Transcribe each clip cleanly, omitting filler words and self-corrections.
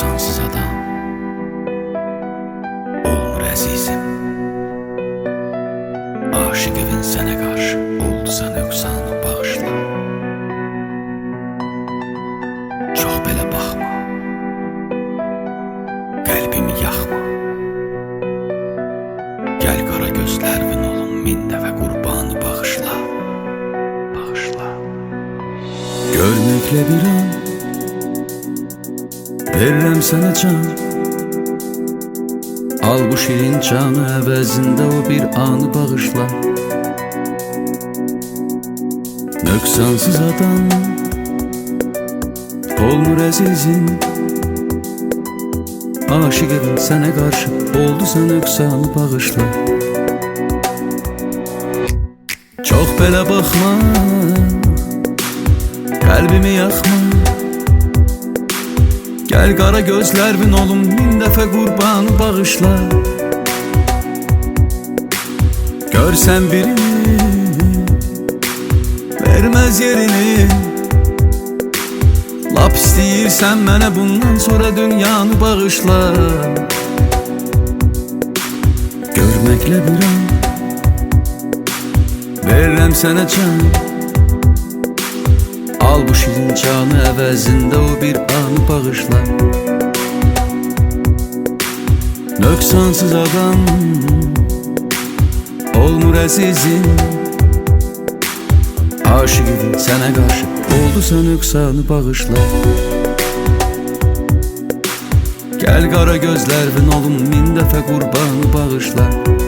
nöqsansız adam olmur əzizim. Aşıq evin sənə qarşı oldusa nöqsanı bağışla. Çox belə baxma, qəlbimi yaxma. Gəl qara gözlərin olum min dəfə qurbanı bağışla. Bağışla. Görməklə bir an verirəm sənə can. Al bu şirin canı əvəzində o bir anı bağışla. Nöqsansız adam olmur əzizim. Aşıq evin sənə qarşı oldusa nöqsanı bağışla. Çox belə baxma, qəlbimi yaxma. Gəl qara gözlərin olum min dəfə qurbanı bağışla. Görsən birini verməz yerini. Lap istəyirsən mənə bundan sonra dünyanı bağışla. Görməklə bir an verirəm sənə can. Al bu şirin canı əvəzində o bir anı bağışla. Nöqsansız adam olmur əzizim. Aşıq evin sənə qarşı oldusa nöqsanı bağışla. Gəl qara gözlərin olum min dəfə qurbanı bağışla.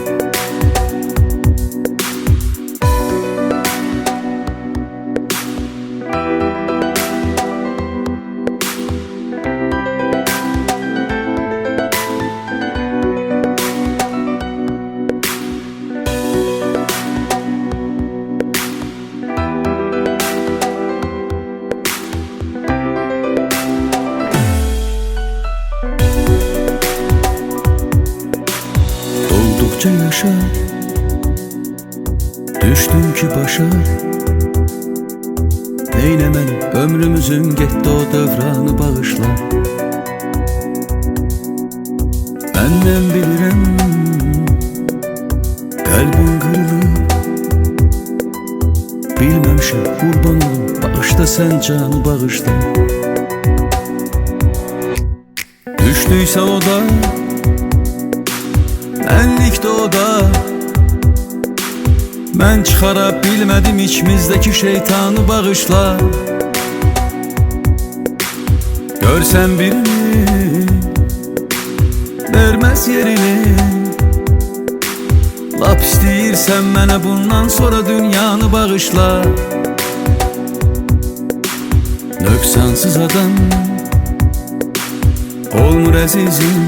Doldukça yaşa, düşdüm ki başa. Neyləməli ömrümüzün getdi o dövranı bağışla. Məndən bilirəm qəlbin qırılıb. Bilməmişəm qurban olum, bağışla sən canı bağışla. Düşdüysə o da mənlikdə o da. Mən çıxara bilmədim içimizdəki şeytanı bağışla. Görsən birini verməz yerini. Lap istəyirsən mənə bundan sonra dünyanı bağışla. Nöqsansız adam olmur əzizim.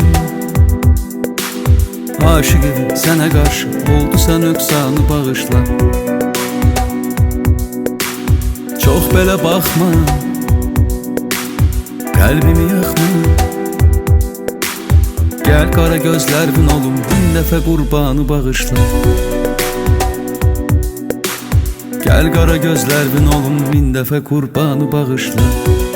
Aşıq evin sənə qarşı oldusa nöqsanı bağışla. Çox belə baxma, qəlbimi yaxma. Gəl qara gözlərin olum min dəfə qurbanı bağışla. Gəl qara gözlərin olum min dəfə qurbanı bağışla.